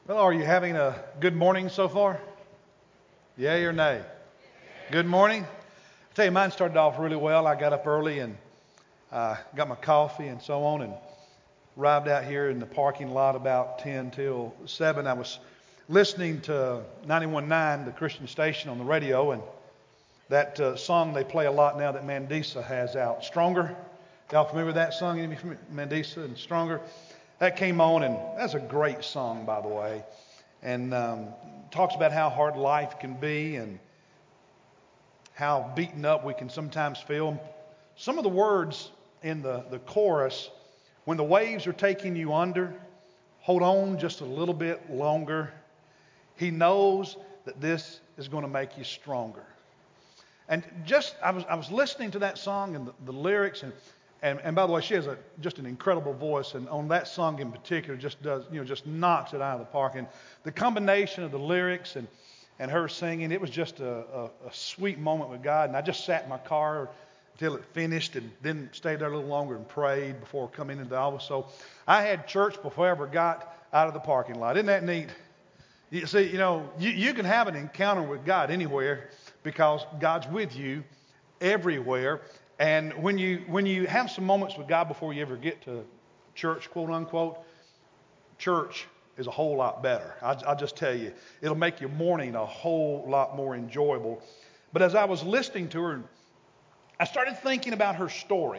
Well, are you having a good morning so far? Yay or nay? Good morning. I tell you, mine started off really well. I got up early and got my coffee and so on and arrived out here in the parking lot about 10 till 7. I was listening to 91.9, the Christian station on the radio, and that song they play a lot now that Mandisa has out, Stronger. Y'all familiar with that song? Any of you familiar? Mandisa and Stronger. That came on, and that's a great song, by the way, and talks about how hard life can be and how beaten up we can sometimes feel. Some of the words in the chorus, when the waves are taking you under, hold on just a little bit longer. He knows that this is going to make you stronger. And I was listening to that song and the lyrics, and by the way, she has just an incredible voice, and on that song in particular, just knocks it out of the park. And the combination of the lyrics and her singing, it was just a sweet moment with God. And I just sat in my car until it finished, and then stayed there a little longer and prayed before coming into the office. So I had church before I ever got out of the parking lot. Isn't that neat? You see, you can have an encounter with God anywhere because God's with you everywhere. And when you have some moments with God before you ever get to church, quote unquote, church is a whole lot better. I'll just tell you, it'll make your morning a whole lot more enjoyable. But as I was listening to her, I started thinking about her story.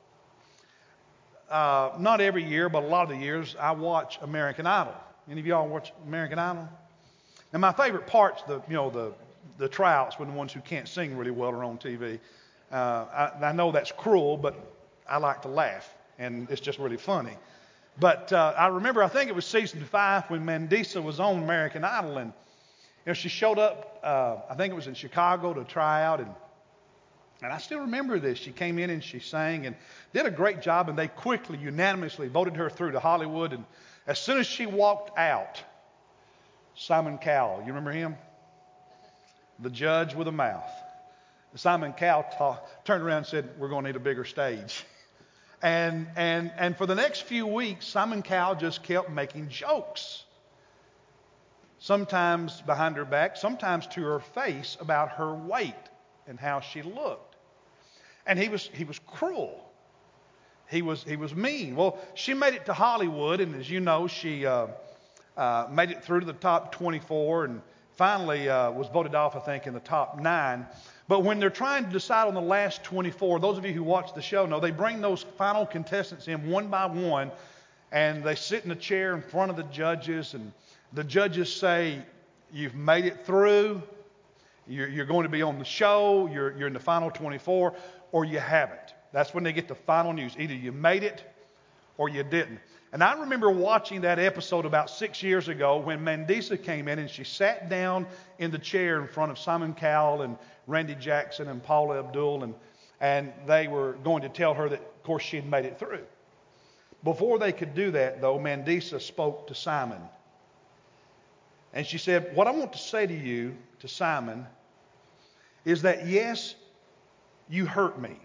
Not every year, but a lot of the years, I watch American Idol. Any of y'all watch American Idol? And my favorite part's the tryouts when the ones who can't sing really well are on TV. I know that's cruel, but I like to laugh, and it's just really funny. But I remember, I think it was season 5 when Mandisa was on American Idol, and she showed up. I think it was in Chicago to try out, and I still remember this. She came in and she sang and did a great job, and they quickly, unanimously voted her through to Hollywood. And as soon as she walked out, Simon Cowell, you remember him? The judge with a mouth. Simon Cowell turned around and said, "We're going to need a bigger stage." And for the next few weeks, Simon Cowell just kept making jokes. Sometimes behind her back, sometimes to her face, about her weight and how she looked. And he was cruel. He was mean. Well, she made it to Hollywood, and as you know, she made it through to the top 24 and finally was voted off, I think, in the top 9. But when they're trying to decide on the last 24, those of you who watch the show know they bring those final contestants in one by one, and they sit in a chair in front of the judges, and the judges say, "You've made it through, you're going to be on the show, you're in the final 24, or you haven't." That's when they get the final news. Either you made it or you didn't. And I remember watching that episode about 6 years ago when Mandisa came in and she sat down in the chair in front of Simon Cowell and Randy Jackson and Paula Abdul, and they were going to tell her that, of course, she had made it through. Before they could do that, though, Mandisa spoke to Simon. And she said, "What I want to say to you, to Simon, is that yes, you hurt me.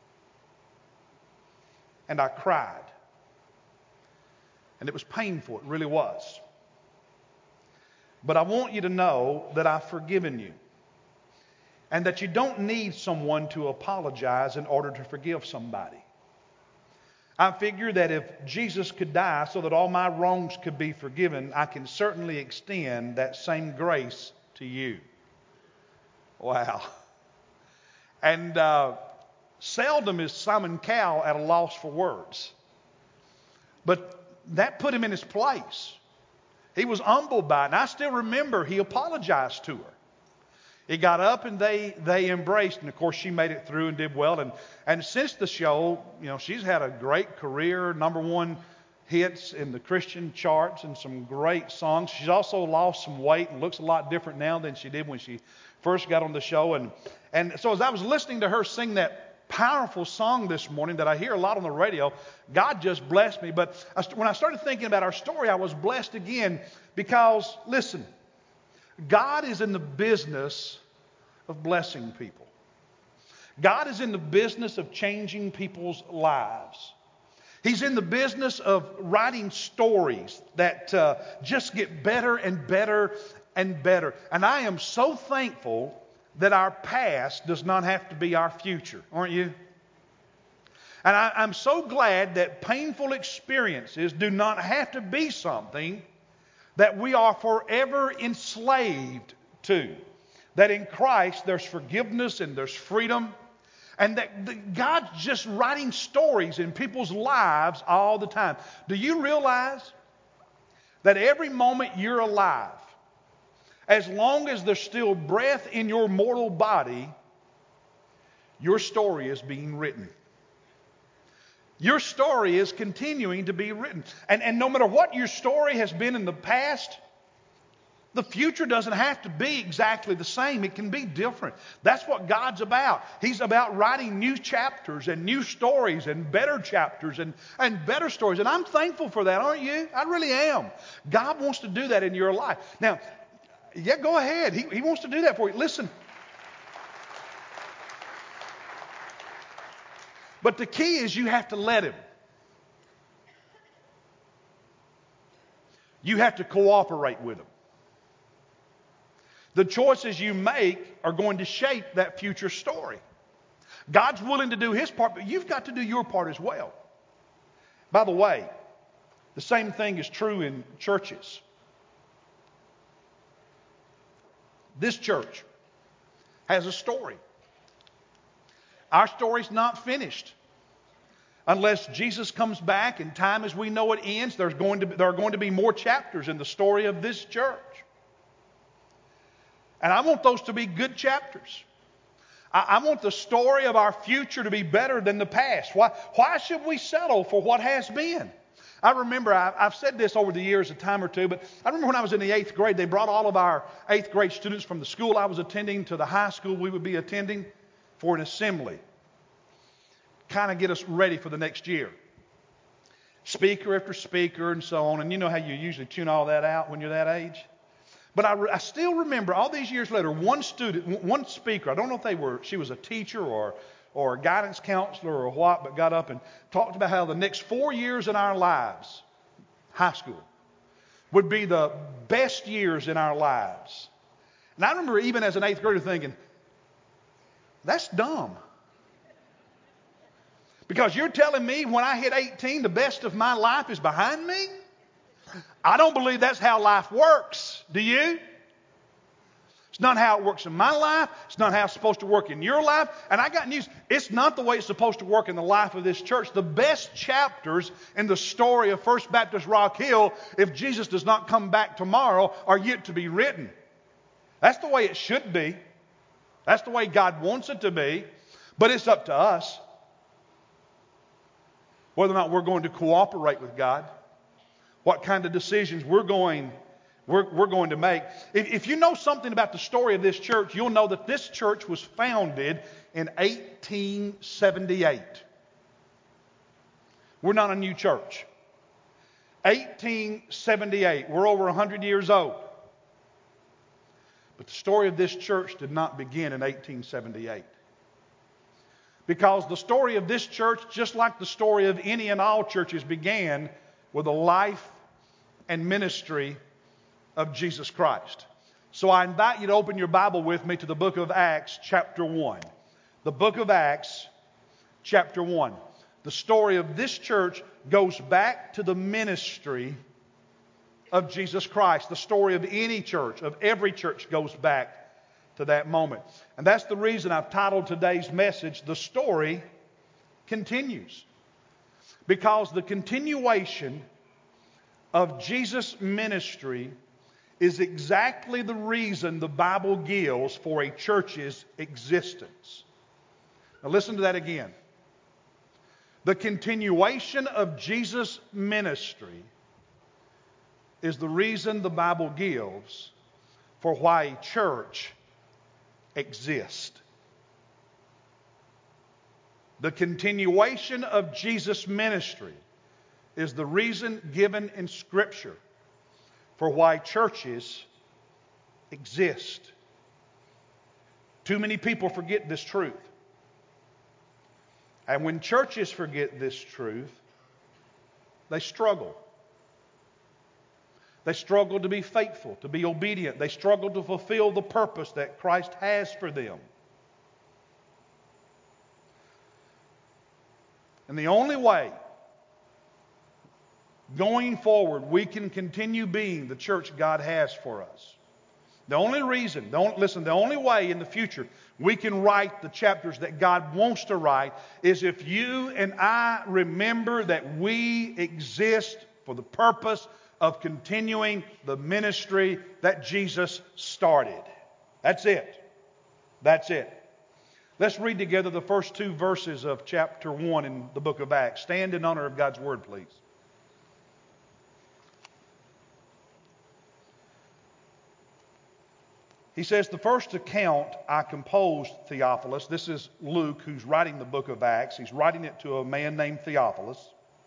And I cried. And it was painful, it really was. But I want you to know that I've forgiven you. And that you don't need someone to apologize in order to forgive somebody. I figure that if Jesus could die so that all my wrongs could be forgiven, I can certainly extend that same grace to you." Wow. And seldom is Simon Cowell at a loss for words. But that put him in his place. He was humbled by it. And I still remember he apologized to her. He got up and they embraced. And of course she made it through and did well. And since the show, she's had a great career, #1 hits in the Christian charts and some great songs. She's also lost some weight and looks a lot different now than she did when she first got on the show. And so as I was listening to her sing that powerful song this morning that I hear a lot on the radio, God just blessed me. But when I started thinking about our story, I was blessed again because, listen, God is in the business of blessing people. God is in the business of changing people's lives. He's in the business of writing stories that just get better and better and better. And I am so thankful that our past does not have to be our future, aren't you? And I'm so glad that painful experiences do not have to be something that we are forever enslaved to. That in Christ there's forgiveness and there's freedom. And that God's just writing stories in people's lives all the time. Do you realize that every moment you're alive, as long as there's still breath in your mortal body, your story is being written? Your story is continuing to be written. And no matter what your story has been in the past, the future doesn't have to be exactly the same. It can be different. That's what God's about. He's about writing new chapters and new stories and better chapters and better stories. And I'm thankful for that, aren't you? I really am. God wants to do that in your life. Now, yeah, go ahead. He wants to do that for you. Listen. But the key is you have to let Him. You have to cooperate with Him. The choices you make are going to shape that future story. God's willing to do His part, but you've got to do your part as well. By the way, the same thing is true in churches. This church has a story. Our story's not finished. Unless Jesus comes back and time as we know it ends, there are going to be more chapters in the story of this church. And I want those to be good chapters. I want the story of our future to be better than the past. Why should we settle for what has been? I remember, I've said this over the years a time or two, but I remember when I was in the 8th grade, they brought all of our 8th grade students from the school I was attending to the high school we would be attending for an assembly. Kind of get us ready for the next year. Speaker after speaker and so on. And you know how you usually tune all that out when you're that age? But I still remember all these years later, one speaker, I don't know if she was a teacher or a guidance counselor or what, but got up and talked about how the next 4 years in our lives, high school, would be the best years in our lives. And I remember even as an 8th grader thinking, that's dumb. Because you're telling me when I hit 18, the best of my life is behind me? I don't believe that's how life works. Do you? It's not how it works in my life. It's not how it's supposed to work in your life. And I got news. It's not the way it's supposed to work in the life of this church. The best chapters in the story of First Baptist Rock Hill, if Jesus does not come back tomorrow, are yet to be written. That's the way it should be. That's the way God wants it to be. But it's up to us whether or not we're going to cooperate with God, what kind of decisions we're going to make. If you know something about the story of this church, you'll know that this church was founded in 1878. We're not a new church. 1878. We're over 100 years old. But the story of this church did not begin in 1878. Because the story of this church, just like the story of any and all churches, began with the life and ministry of Jesus Christ. So I invite you to open your Bible with me to the book of Acts, chapter 1. The book of Acts, chapter 1. The story of this church goes back to the ministry of Jesus Christ. The story of any church, of every church, goes back to that moment. And that's the reason I've titled today's message, The Story Continues. Because the continuation of Jesus' ministry is exactly the reason the Bible gives for a church's existence. Now listen to that again. The continuation of Jesus' ministry is the reason the Bible gives for why a church exists. The continuation of Jesus' ministry is the reason given in Scripture for why churches exist. Too many people forget this truth. And when churches forget this truth, They struggle. They struggle to be faithful, to be obedient. They struggle to fulfill the purpose that Christ has for them. And the only way going forward we can continue being the church God has for us, the only reason, the only way in the future we can write the chapters that God wants to write is if you and I remember that we exist for the purpose of continuing the ministry that Jesus started. That's it. That's it. Let's read together the first 2 verses of chapter 1 in the book of Acts. Stand in honor of God's word, please. He says, the first account I composed, Theophilus. This is Luke who's writing the book of Acts. He's writing it to a man named Theophilus.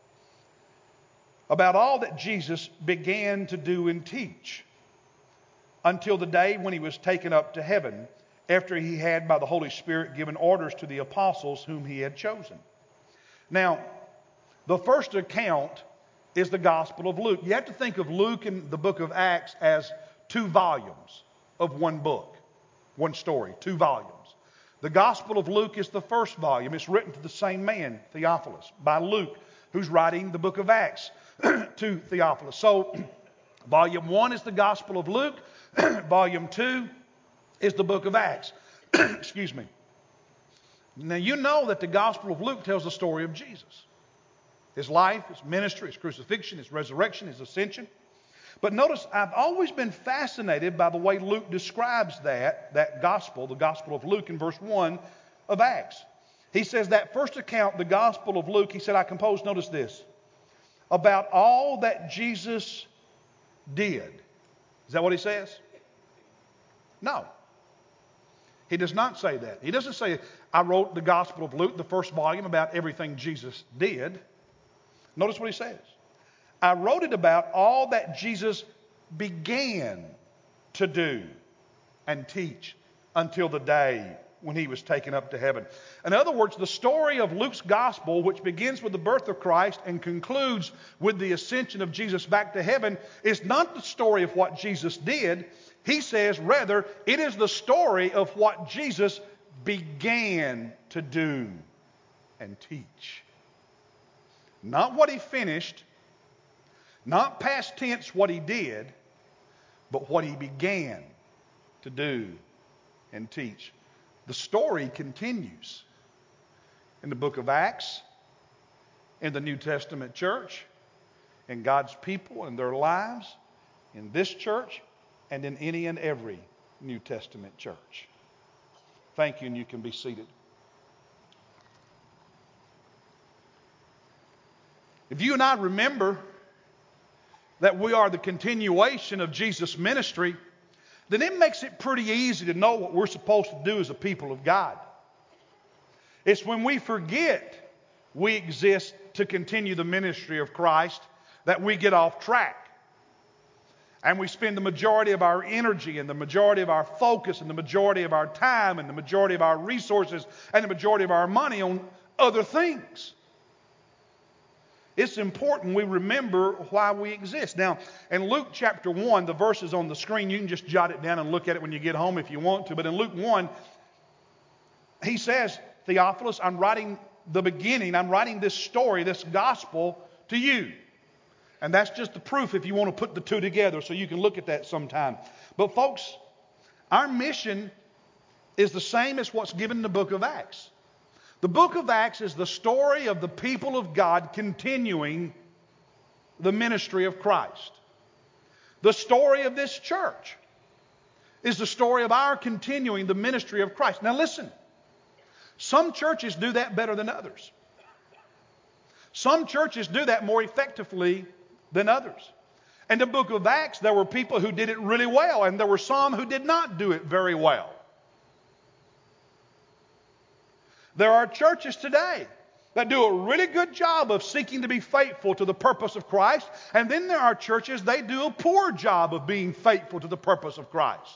About all that Jesus began to do and teach until the day when he was taken up to heaven, after he had by the Holy Spirit given orders to the apostles whom he had chosen. Now, the first account is the Gospel of Luke. You have to think of Luke and the book of Acts as 2 volumes of one book, one story, 2 volumes. The Gospel of Luke is the first volume. It's written to the same man, Theophilus, by Luke, who's writing the book of Acts to Theophilus. So, volume 1 is the Gospel of Luke. Volume 2 is the book of Acts. Excuse me. Now, you know that the Gospel of Luke tells the story of Jesus. His life, his ministry, his crucifixion, his resurrection, his ascension. But notice, I've always been fascinated by the way Luke describes that gospel, the Gospel of Luke in verse 1 of Acts. He says that first account, the Gospel of Luke, he said, I composed, notice this, about all that Jesus did. Is that what he says? No. He does not say that. He doesn't say, I wrote the Gospel of Luke, the first volume, about everything Jesus did. Notice what he says. I wrote it about all that Jesus began to do and teach until the day when he was taken up to heaven. In other words, the story of Luke's gospel, which begins with the birth of Christ and concludes with the ascension of Jesus back to heaven, is not the story of what Jesus did. He says, rather, it is the story of what Jesus began to do and teach. Not what he finished, not past tense what he did, but what he began to do and teach. The story continues in the book of Acts, in the New Testament church, in God's people and their lives, in this church, and in any and every New Testament church. Thank you, and you can be seated. If you and I remember that we are the continuation of Jesus' ministry, then it makes it pretty easy to know what we're supposed to do as a people of God. It's when we forget we exist to continue the ministry of Christ that we get off track. And we spend the majority of our energy and the majority of our focus and the majority of our time and the majority of our resources and the majority of our money on other things. It's important we remember why we exist. Now, in Luke chapter 1, the verse is on the screen. You can just jot it down and look at it when you get home if you want to. But in Luke 1, he says, Theophilus, I'm writing this story, this gospel to you. And that's just the proof if you want to put the two together so you can look at that sometime. But folks, our mission is the same as what's given in the book of Acts. The book of Acts is the story of the people of God continuing the ministry of Christ. The story of this church is the story of our continuing the ministry of Christ. Now listen, some churches do that better than others. Some churches do that more effectively than others. In the book of Acts, there were people who did it really well, and there were some who did not do it very well. There are churches today that do a really good job of seeking to be faithful to the purpose of Christ, and then there are churches, they do a poor job of being faithful to the purpose of Christ.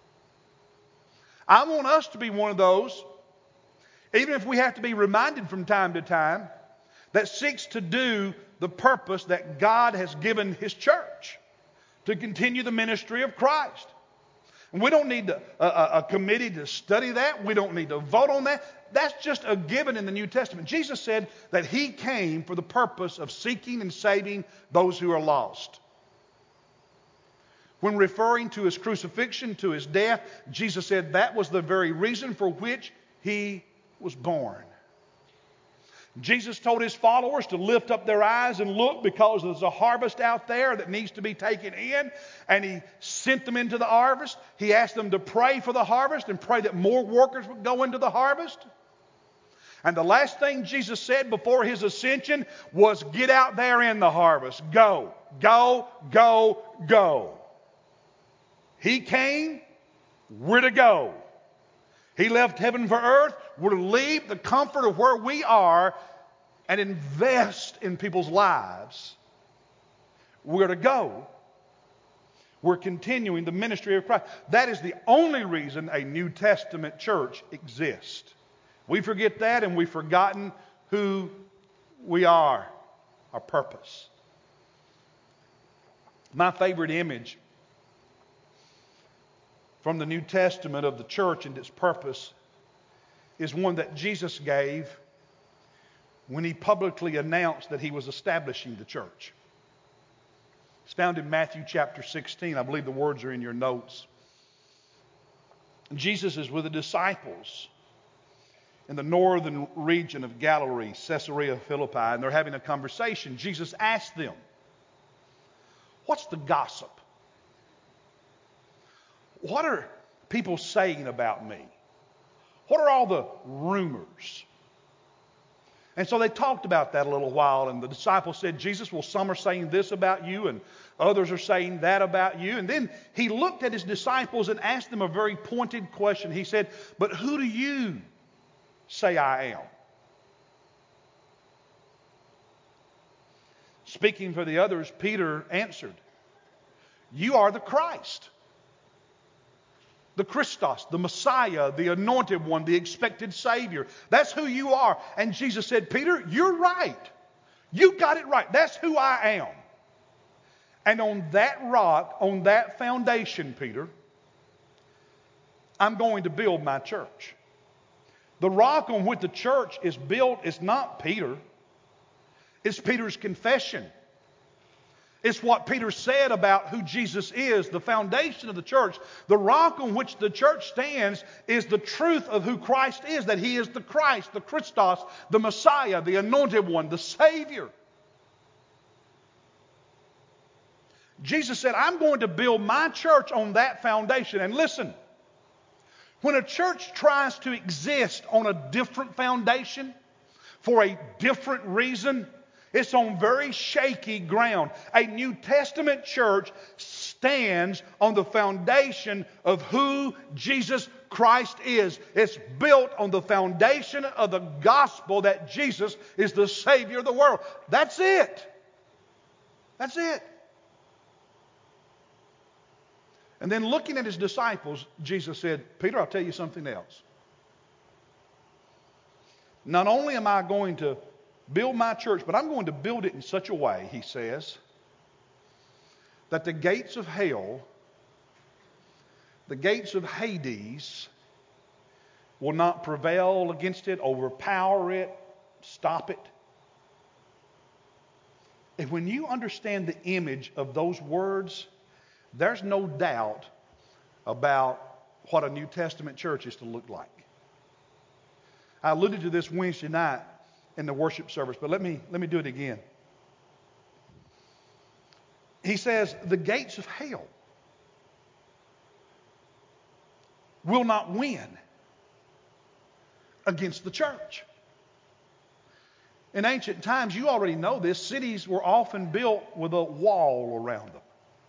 I want us to be one of those, even if we have to be reminded from time to time, that seeks to do the purpose that God has given His church, to continue the ministry of Christ. And we don't need a committee to study that. We don't need to vote on that. That's just a given in the New Testament. Jesus said that He came for the purpose of seeking and saving those who are lost. When referring to His crucifixion, to His death, Jesus said that was the very reason for which He was born. Jesus told His followers to lift up their eyes and look, because there's a harvest out there that needs to be taken in. And He sent them into the harvest. He asked them to pray for the harvest and pray that more workers would go into the harvest. And the last thing Jesus said before His ascension was, get out there in the harvest. Go, go, go, go. He came, we're to go. He left heaven for earth. We're to leave the comfort of where we are and invest in people's lives. We're to go. We're continuing the ministry of Christ. That is the only reason a New Testament church exists. We forget that, and we've forgotten who we are, our purpose. My favorite image from the New Testament of the church and its purpose is one that Jesus gave when He publicly announced that He was establishing the church. It's found in Matthew chapter 16. I believe the words are in your notes. Jesus is with the disciples in the northern region of Galilee, Caesarea Philippi, and they're having a conversation. Jesus asked them, what's the gossip? What are people saying about me? What are all the rumors? And so they talked about that a little while, and the disciples said, Jesus, well, some are saying this about you, and others are saying that about you. And then He looked at His disciples and asked them a very pointed question. He said, but who do you say I am? Speaking for the others, Peter answered, you are the Christ, the Christos, the Messiah, the anointed one, the expected Savior. That's who you are. And Jesus said, Peter, you're right. You got it right. That's who I am. And on that rock, on that foundation, Peter, I'm going to build my church. The rock on which the church is built is not Peter. It's Peter's confession. It's what Peter said about who Jesus is, the foundation of the church. The rock on which the church stands is the truth of who Christ is, that He is the Christ, the Christos, the Messiah, the anointed one, the Savior. Jesus said, I'm going to build my church on that foundation. And listen, when a church tries to exist on a different foundation for a different reason, it's on very shaky ground. A New Testament church stands on the foundation of who Jesus Christ is. It's built on the foundation of the gospel that Jesus is the Savior of the world. That's it. That's it. And then looking at His disciples, Jesus said, Peter, I'll tell you something else. Not only am I going to build my church, but I'm going to build it in such a way, He says, that the gates of hell, the gates of Hades, will not prevail against it, overpower it, stop it. And when you understand the image of those words, there's no doubt about what a New Testament church is to look like. I alluded to this Wednesday night in the worship service, but let me do it again. He says, the gates of hell will not win against the church. In ancient times, you already know this, cities were often built with a wall around them.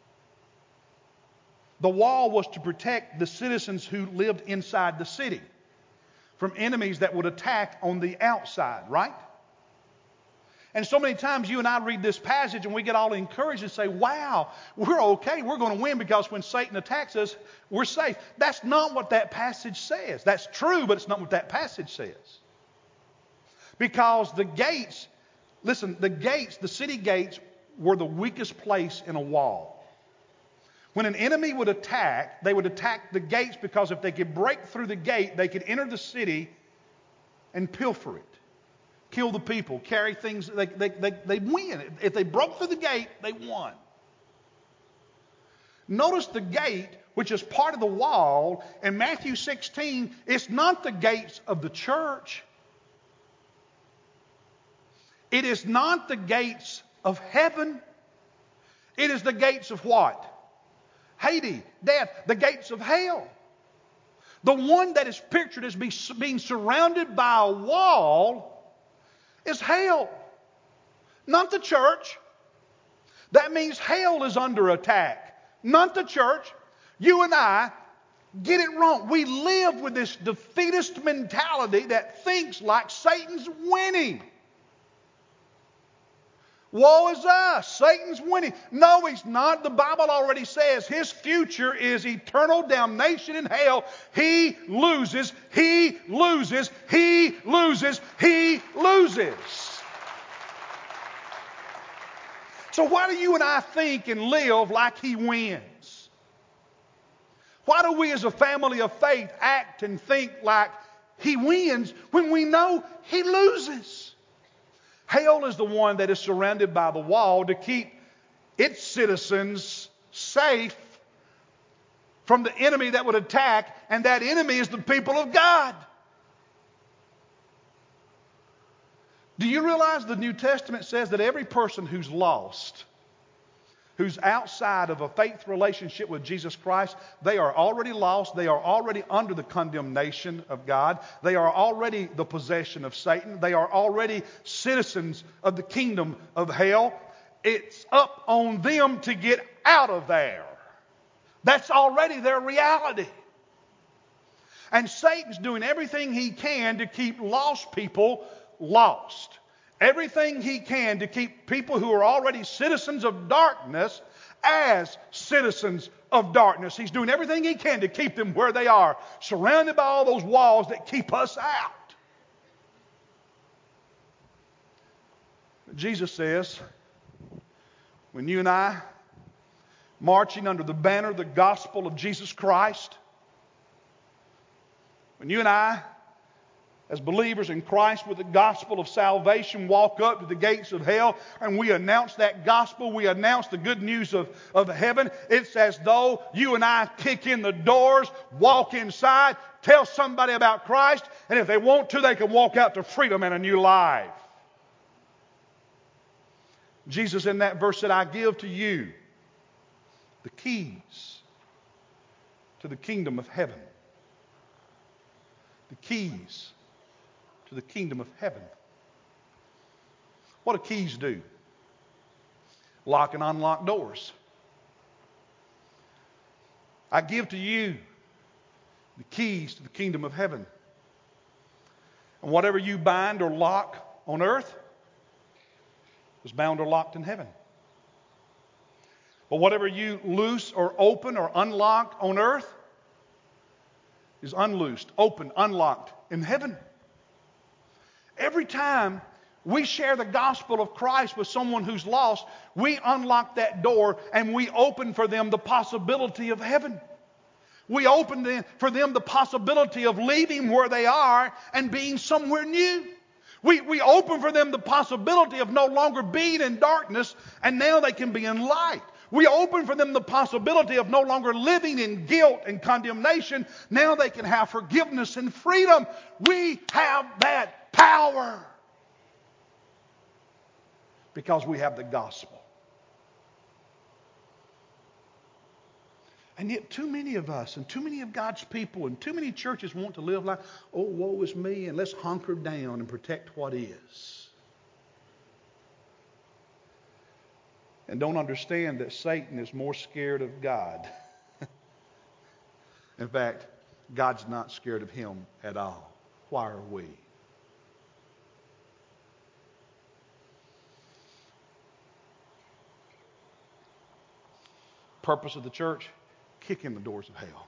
The wall was to protect the citizens who lived inside the city from enemies that would attack on the outside, right? And so many times you and I read this passage and we get all encouraged and say, wow, we're okay. We're going to win because when Satan attacks us, we're safe. That's not what that passage says. That's true, but it's not what that passage says. Because the gates Listen, the city gates were the weakest place in a wall. When an enemy would attack, they would attack the gates because if they could break through the gate, they could enter the city and pilfer it, kill the people, carry things. They'd win. If they broke through the gate, they won. Notice the gate, which is part of the wall, in Matthew 16, it's not the gates of the church. It is not the gates of heaven. It is the gates of what? Hades, death, the gates of hell. The one that is pictured as being surrounded by a wall is hell, not the church. That means hell is under attack, not the church. You and I get it wrong. We live with this defeatist mentality that thinks like Satan's winning. Woe is us. Satan's winning. No, he's not. The Bible already says his future is eternal damnation in hell. He loses. He loses. He loses. He loses. So why do you and I think and live like he wins? Why do we as a family of faith act and think like he wins when we know he loses? Hell is the one that is surrounded by the wall to keep its citizens safe from the enemy that would attack, and that enemy is the people of God. Do you realize the New Testament says that every person who's lost, who's outside of a faith relationship with Jesus Christ, they are already lost. They are already under the condemnation of God. They are already the possession of Satan. They are already citizens of the kingdom of hell. It's up on them to get out of there. That's already their reality. And Satan's doing everything he can to keep lost people lost. Everything he can to keep people who are already citizens of darkness as citizens of darkness. He's doing everything he can to keep them where they are, surrounded by all those walls that keep us out. But Jesus says, when you and I, marching under the banner of the gospel of Jesus Christ, when you and I, as believers in Christ with the gospel of salvation, walk up to the gates of hell and we announce that gospel, we announce the good news of heaven, it's as though you and I kick in the doors, walk inside, tell somebody about Christ, and if they want to, they can walk out to freedom and a new life. Jesus in that verse said, I give to you the keys to the kingdom of heaven. The keys to the kingdom of heaven. What do keys do? Lock and unlock doors. I give to you the keys to the kingdom of heaven. And whatever you bind or lock on earth is bound or locked in heaven. But whatever you loose or open or unlock on earth is unloosed, open, unlocked in heaven. Every time we share the gospel of Christ with someone who's lost, we unlock that door and we open for them the possibility of heaven. We open for them the possibility of leaving where they are and being somewhere new. We open for them the possibility of no longer being in darkness and now they can be in light. We open for them the possibility of no longer living in guilt and condemnation. Now they can have forgiveness and freedom. We have that power because we have the gospel. And yet too many of us and too many of God's people and too many churches want to live like, oh, woe is me, and let's hunker down and protect what is. And don't understand that Satan is more scared of God. In fact, God's not scared of him at all. Why are we? Purpose of the church? Kick in the doors of hell.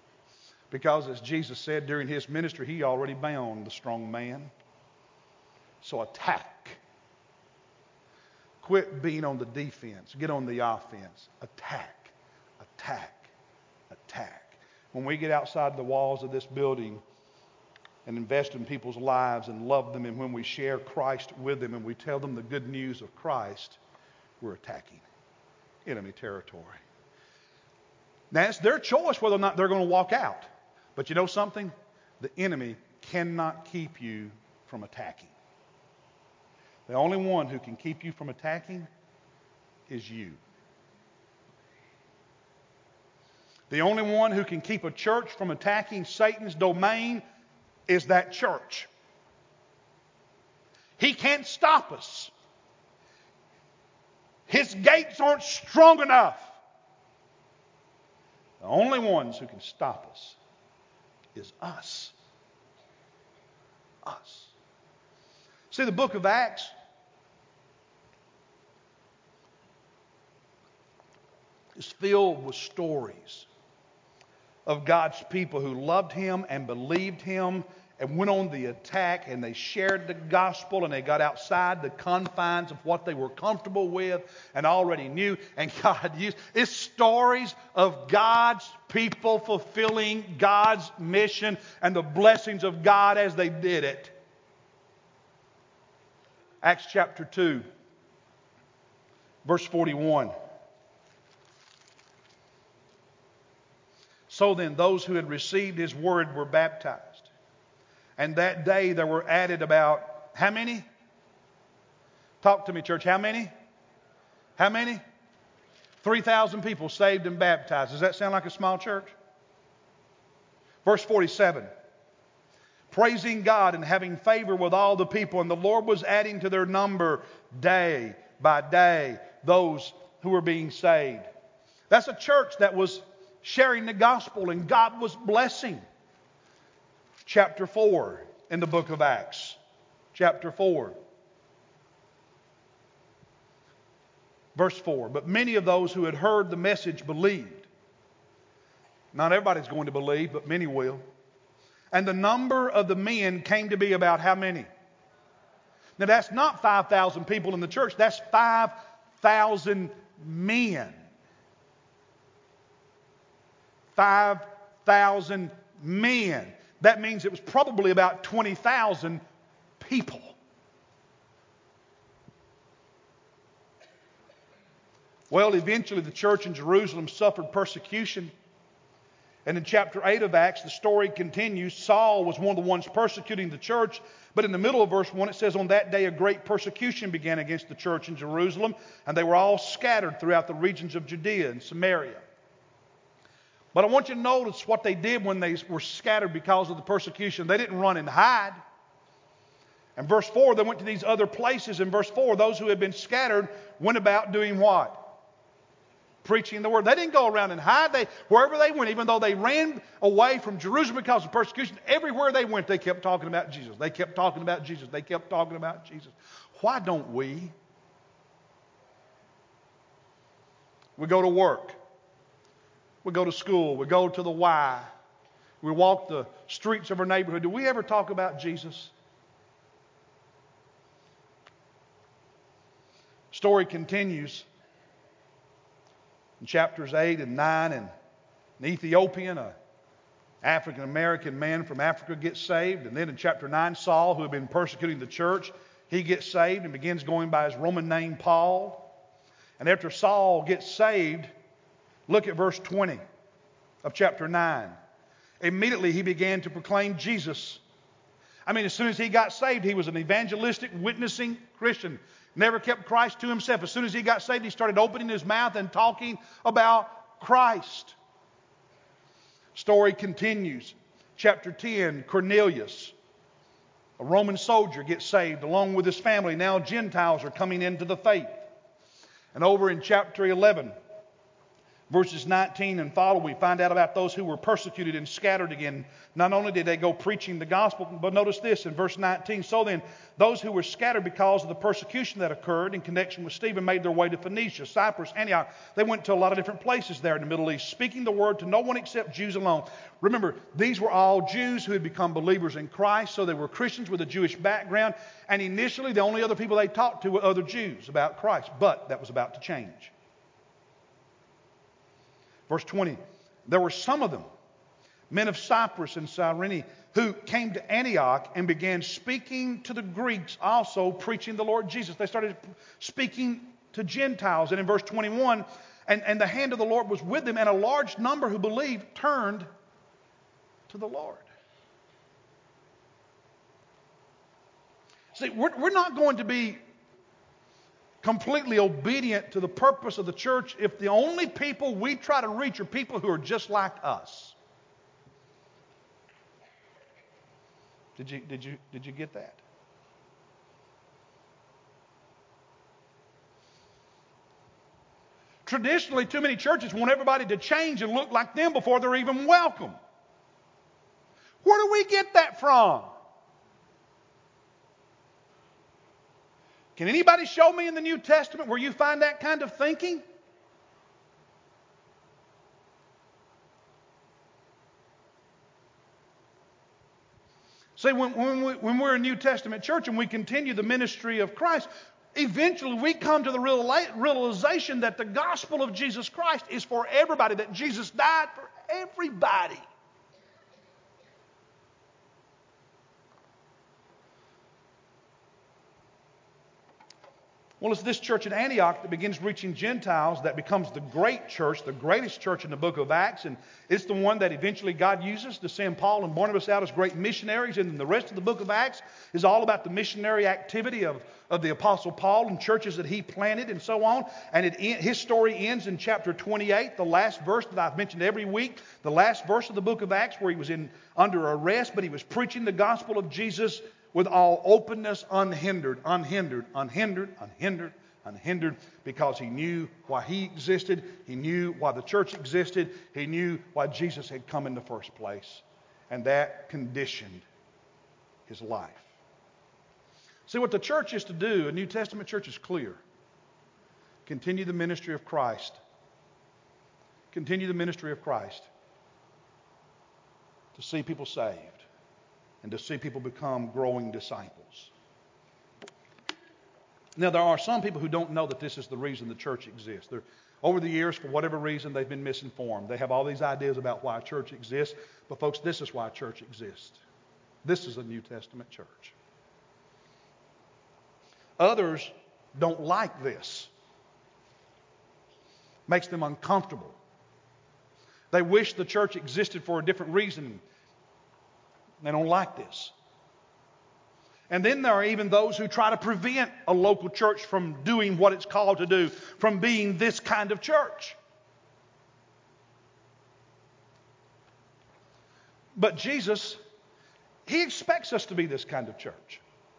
Because as Jesus said during his ministry, he already bound the strong man. So attack. Quit being on the defense. Get on the offense. Attack. Attack. Attack. When we get outside the walls of this building and invest in people's lives and love them, and when we share Christ with them and we tell them the good news of Christ, we're attacking enemy territory. Now, it's their choice whether or not they're going to walk out. But you know something? The enemy cannot keep you from attacking. The only one who can keep you from attacking is you. The only one who can keep a church from attacking Satan's domain is that church. He can't stop us. His gates aren't strong enough. The only ones who can stop us is us. Us. See, the book of Acts is filled with stories of God's people who loved Him and believed Him and went on the attack, and they shared the gospel, and they got outside the confines of what they were comfortable with and already knew, and God used. It's stories of God's people fulfilling God's mission and the blessings of God as they did it. Acts chapter 2, verse 41. So then, those who had received His word were baptized. And that day there were added about, how many? Talk to me, church. How many? How many? 3,000 people saved and baptized. Does that sound like a small church? Verse 47. Praising God and having favor with all the people. And the Lord was adding to their number day by day those who were being saved. That's a church that was sharing the gospel and God was blessing. Chapter 4 in the book of Acts. Chapter 4. Verse 4. But many of those who had heard the message believed. Not everybody's going to believe, but many will. And the number of the men came to be about how many? Now that's not 5,000 people in the church. That's 5,000 men. 5,000 men. That means it was probably about 20,000 people. Well, eventually the church in Jerusalem suffered persecution. And in chapter 8 of Acts, the story continues. Saul was one of the ones persecuting the church. But in the middle of verse 1, it says, on that day a great persecution began against the church in Jerusalem. And they were all scattered throughout the regions of Judea and Samaria. But I want you to notice what they did when they were scattered because of the persecution. They didn't run and hide. In verse 4, they went to these other places. In verse 4, those who had been scattered went about doing what? Preaching the word. They didn't go around and hide. Wherever they went, even though they ran away from Jerusalem because of persecution, everywhere they went, they kept talking about Jesus. They kept talking about Jesus. They kept talking about Jesus. Why don't we? We go to work. We go to school. We go to the Y. We walk the streets of our neighborhood. Do we ever talk about Jesus? Story continues in chapters 8 and 9. And an Ethiopian, an African-American man from Africa, gets saved. And then in chapter 9, Saul, who had been persecuting the church, he gets saved and begins going by his Roman name, Paul. And after Saul gets saved, look at verse 20 of chapter 9. Immediately he began to proclaim Jesus. I mean, as soon as he got saved, he was an evangelistic, witnessing Christian. Never kept Christ to himself. As soon as he got saved, he started opening his mouth and talking about Christ. Story continues. Chapter 10, Cornelius, a Roman soldier, gets saved along with his family. Now Gentiles are coming into the faith. And over in chapter 11, Verses 19 and follow, we find out about those who were persecuted and scattered again. Not only did they go preaching the gospel, but notice this in verse 19. So then, those who were scattered because of the persecution that occurred in connection with Stephen made their way to Phoenicia, Cyprus, Antioch. They went to a lot of different places there in the Middle East, speaking the word to no one except Jews alone. Remember, these were all Jews who had become believers in Christ, so they were Christians with a Jewish background. And initially, the only other people they talked to were other Jews about Christ. But that was about to change. Verse 20, there were some of them, men of Cyprus and Cyrene, who came to Antioch and began speaking to the Greeks, also preaching the Lord Jesus. They started speaking to Gentiles. And in verse 21, and the hand of the Lord was with them, and a large number who believed turned to the Lord. See, we're not going to be completely obedient to the purpose of the church if the only people we try to reach are people who are just like us. Did you get that? Traditionally, too many churches want everybody to change and look like them before they're even welcome. Where do we get that from? Can anybody show me in the New Testament where you find that kind of thinking? See, when we're a New Testament church and we continue the ministry of Christ, eventually we come to the realization that the gospel of Jesus Christ is for everybody, that Jesus died for everybody. Well, it's this church at Antioch that begins reaching Gentiles that becomes the great church, the greatest church in the book of Acts. And it's the one that eventually God uses to send Paul and Barnabas out as great missionaries. And then the rest of the book of Acts is all about the missionary activity of the Apostle Paul and churches that he planted and so on. And his story ends in chapter 28, the last verse that I've mentioned every week, the last verse of the book of Acts where he was under arrest, but he was preaching the gospel of Jesus with all openness, unhindered, because he knew why he existed. He knew why the church existed. He knew why Jesus had come in the first place. And that conditioned his life. See, what the church is to do, a New Testament church, is clear. Continue the ministry of Christ. Continue the ministry of Christ to see people saved and to see people become growing disciples. Now, there are some people who don't know that this is the reason the church exists. Over the years, for whatever reason, they've been misinformed. They have all these ideas about why a church exists. But folks, this is why a church exists. This is a New Testament church. Others don't like this. Makes them uncomfortable. They wish the church existed for a different reason. They don't like this. And then there are even those who try to prevent a local church from doing what it's called to do, from being this kind of church. But Jesus, he expects us to be this kind of church.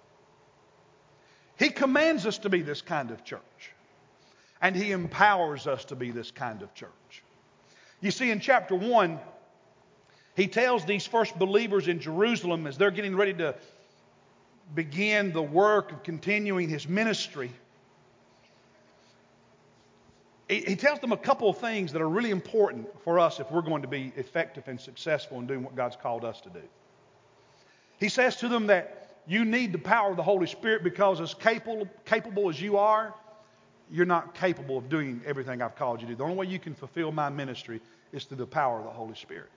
He commands us to be this kind of church. And he empowers us to be this kind of church. You see, in chapter 1, he tells these first believers in Jerusalem as they're getting ready to begin the work of continuing his ministry, he tells them a couple of things that are really important for us if we're going to be effective and successful in doing what God's called us to do. He says to them that you need the power of the Holy Spirit because as capable as you are, you're not capable of doing everything I've called you to do. The only way you can fulfill my ministry is through the power of the Holy Spirit.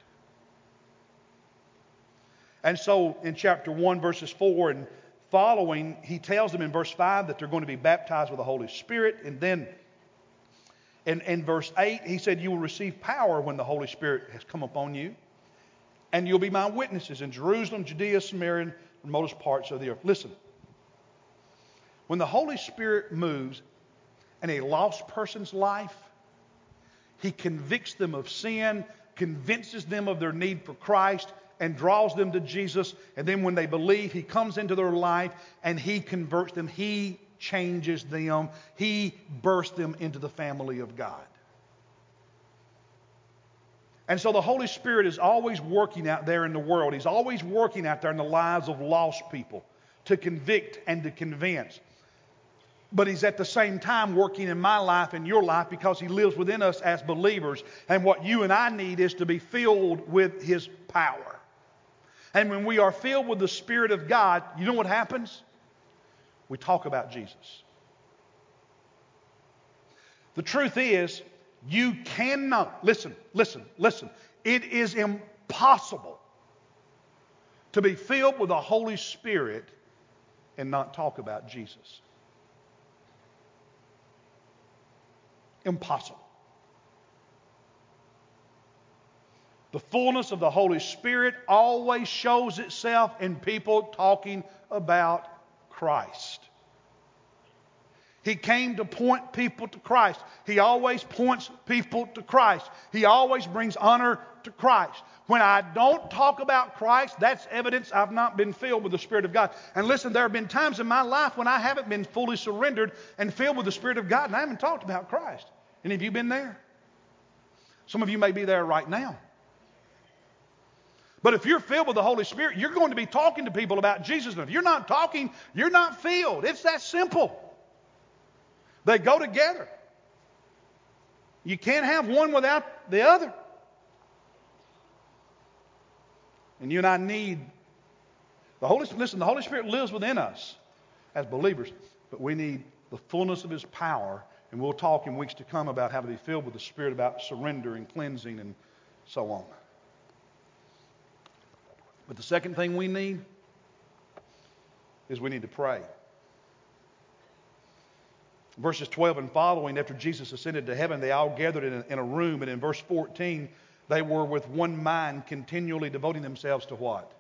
And so in chapter 1, verses 4 and following, he tells them in verse 5 that they're going to be baptized with the Holy Spirit. And then in verse 8, he said, you will receive power when the Holy Spirit has come upon you. And you'll be my witnesses in Jerusalem, Judea, Samaria, and the remotest parts of the earth. Listen, when the Holy Spirit moves in a lost person's life, he convicts them of sin, convinces them of their need for Christ, and draws them to Jesus. And then when they believe, he comes into their life and he converts them. He changes them. He births them into the family of God. And so the Holy Spirit is always working out there in the world. He's always working out there in the lives of lost people to convict and to convince. But He's at the same time working in my life and your life because He lives within us as believers. And what you and I need is to be filled with His power. And when we are filled with the Spirit of God, you know what happens? We talk about Jesus. The truth is, you cannot, listen. It is impossible to be filled with the Holy Spirit and not talk about Jesus. Impossible. The fullness of the Holy Spirit always shows itself in people talking about Christ. He came to point people to Christ. He always points people to Christ. He always brings honor to Christ. When I don't talk about Christ, that's evidence I've not been filled with the Spirit of God. And listen, there have been times in my life when I haven't been fully surrendered and filled with the Spirit of God, and I haven't talked about Christ. Any of you been there? Some of you may be there right now. But if you're filled with the Holy Spirit, you're going to be talking to people about Jesus. And if you're not talking, you're not filled. It's that simple. They go together. You can't have one without the other. And you and I need the Holy Spirit. Listen, the Holy Spirit lives within us as believers, but we need the fullness of His power. And we'll talk in weeks to come about how to be filled with the Spirit, about surrender and cleansing and so on. But the second thing we need is we need to pray. Verses 12 and following, after Jesus ascended to heaven, they all gathered in a room. And in verse 14, they were with one mind, continually devoting themselves to what?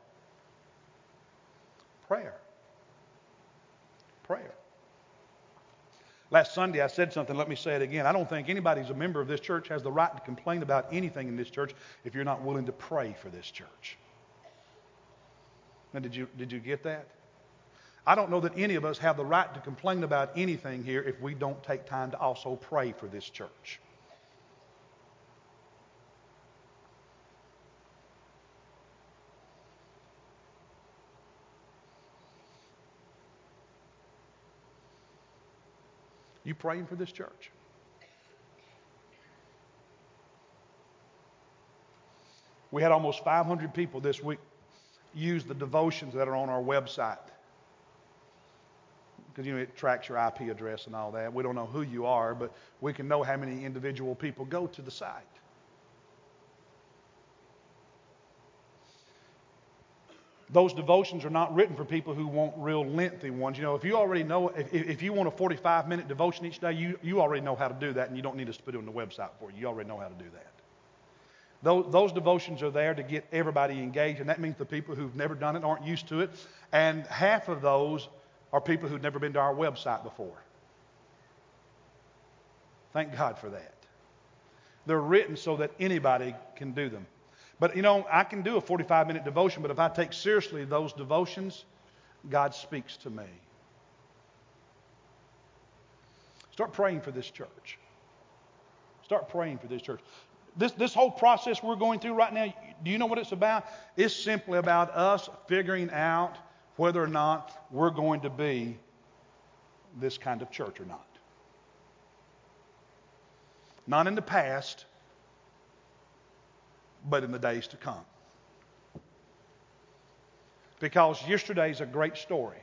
Prayer. Prayer. Last Sunday I said something, let me say it again. I don't think anybody who's a member of this church has the right to complain about anything in this church if you're not willing to pray for this church. Now, did you get that? I don't know that any of us have the right to complain about anything here if we don't take time to also pray for this church. You praying for this church? We had almost 500 people this week use the devotions that are on our website. Because, it tracks your IP address and all that. We don't know who you are, but we can know how many individual people go to the site. Those devotions are not written for people who want real lengthy ones. If you already know, if you want a 45-minute devotion each day, you already know how to do that, and you don't need us to put it on the website for you. You already know how to do that. Those devotions are there to get everybody engaged, and that means the people who've never done it aren't used to it, and half of those are people who've never been to our website before. Thank God for that. They're written so that anybody can do them. But, I can do a 45-minute devotion, but if I take seriously those devotions, God speaks to me. Start praying for this church. Start praying for this church. This whole process we're going through right now, do you know what it's about? It's simply about us figuring out whether or not we're going to be this kind of church or not. Not in the past, but in the days to come. Because yesterday's a great story.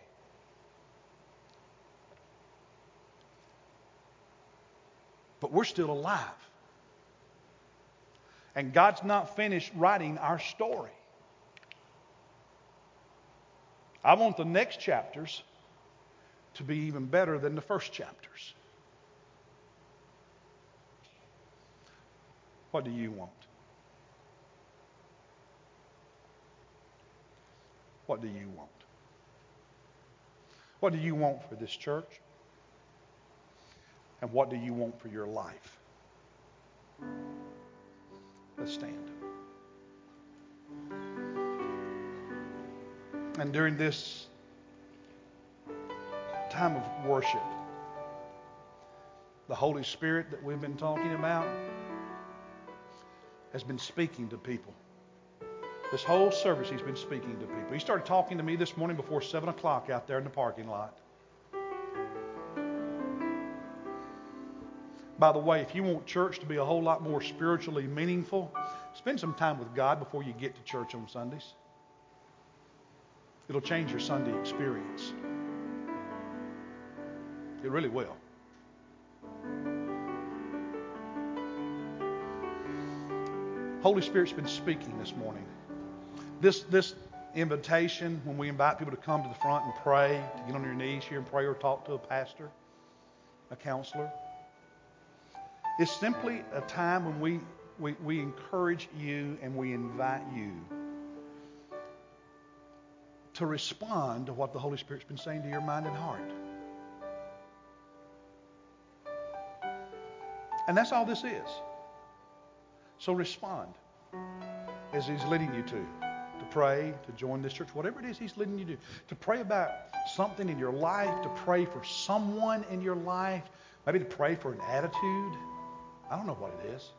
But we're still alive. And God's not finished writing our story. I want the next chapters to be even better than the first chapters. What do you want? What do you want? What do you want for this church? And what do you want for your life? Let's stand. And during this time of worship, the Holy Spirit that we've been talking about has been speaking to people. This whole service, He's been speaking to people. He started talking to me this morning before 7 o'clock out there in the parking lot. By the way, if you want church to be a whole lot more spiritually meaningful, spend some time with God before you get to church on Sundays. It'll change your Sunday experience. It really will. Holy Spirit's been speaking this morning. This invitation, when we invite people to come to the front and pray, to get on your knees here and pray or talk to a pastor, a counselor, is simply a time when we encourage you and we invite you to respond to what the Holy Spirit's been saying to your mind and heart. And that's all this is. So respond as He's leading you to pray, to join this church, whatever it is He's leading you to do. To pray about something in your life, to pray for someone in your life, maybe to pray for an attitude. I don't know what it is.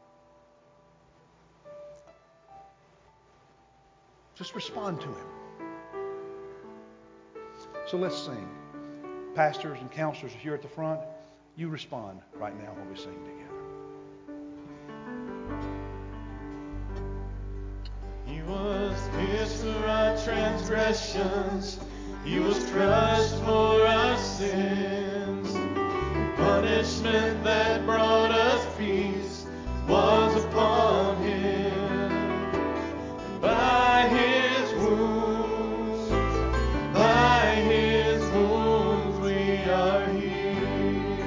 Just respond to Him. So let's sing. Pastors and counselors are here at the front. You respond right now while we sing together. He was pierced for our transgressions. He was crushed for our sins. The punishment that brought us peace was upon Him. And by His wounds we are healed.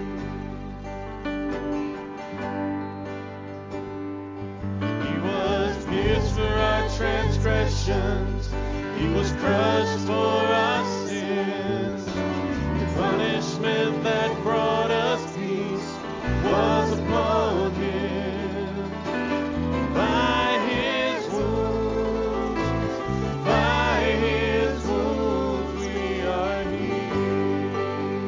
He was pierced for our transgressions. He was crushed for our sins. The punishment that brought us peace was upon Him. By His wounds we are healed.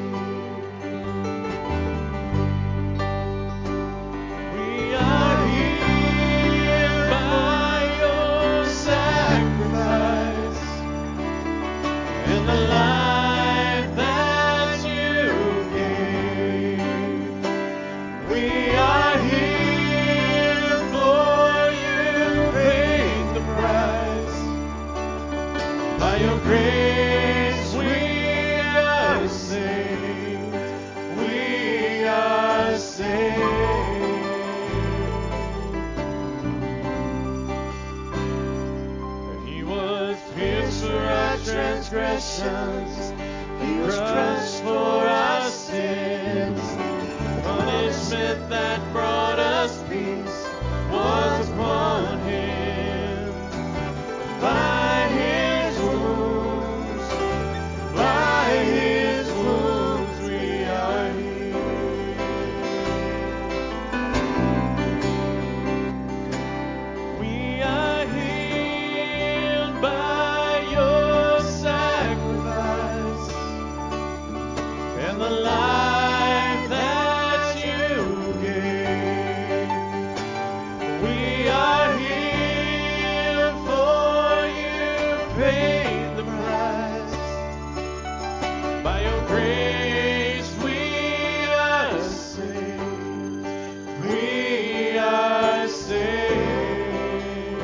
We are healed by Your sacrifice and the life that You gave. We are healed for You paid the price. By Your grace we are saved. We are saved. He was pierced for our transgressions. He was crushed for our sins. The punishment that brought us peace was upon Him. By His wounds we are healed. We are healed by Your sacrifice and the life that You gave. We are healed for You paid the price. By Your grace we are saved. We are saved.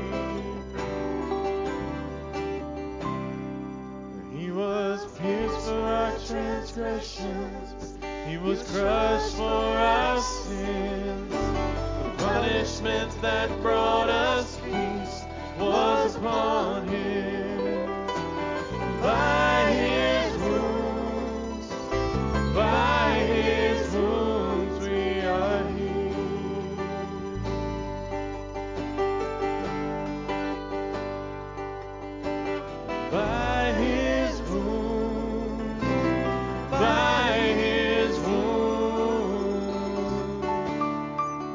He was pierced for our transgressions. He was crushed for our sins. The punishment that brought us peace was upon Him. By His wounds we are healed. By His wounds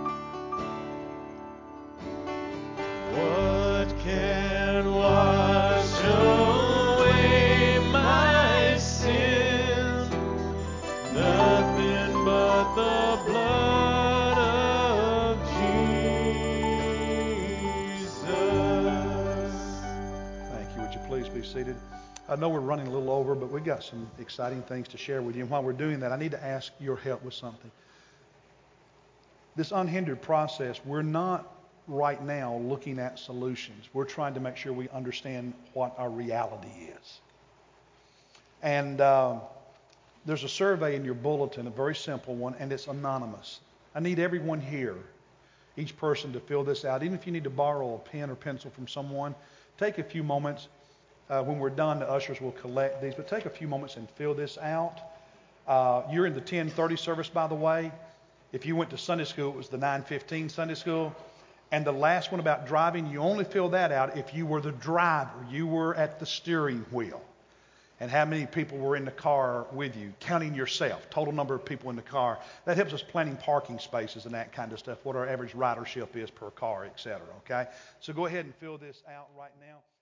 what can wash I know we're running a little over, but we've got some exciting things to share with you. And while we're doing that, I need to ask your help with something. This unhindered process, we're not right now looking at solutions. We're trying to make sure we understand what our reality is. And there's a survey in your bulletin, a very simple one, and it's anonymous. I need everyone here, each person, to fill this out. Even if you need to borrow a pen or pencil from someone, take a few moments. When we're done, the ushers will collect these, but take a few moments and fill this out. You're in the 10:30 service, by the way. If you went to Sunday school, it was the 9:15 Sunday school. And the last one about driving, you only fill that out if you were the driver. You were at the steering wheel. And how many people were in the car with you, counting yourself, total number of people in the car. That helps us planning parking spaces and that kind of stuff, what our average ridership is per car, etc. Okay? So go ahead and fill this out right now.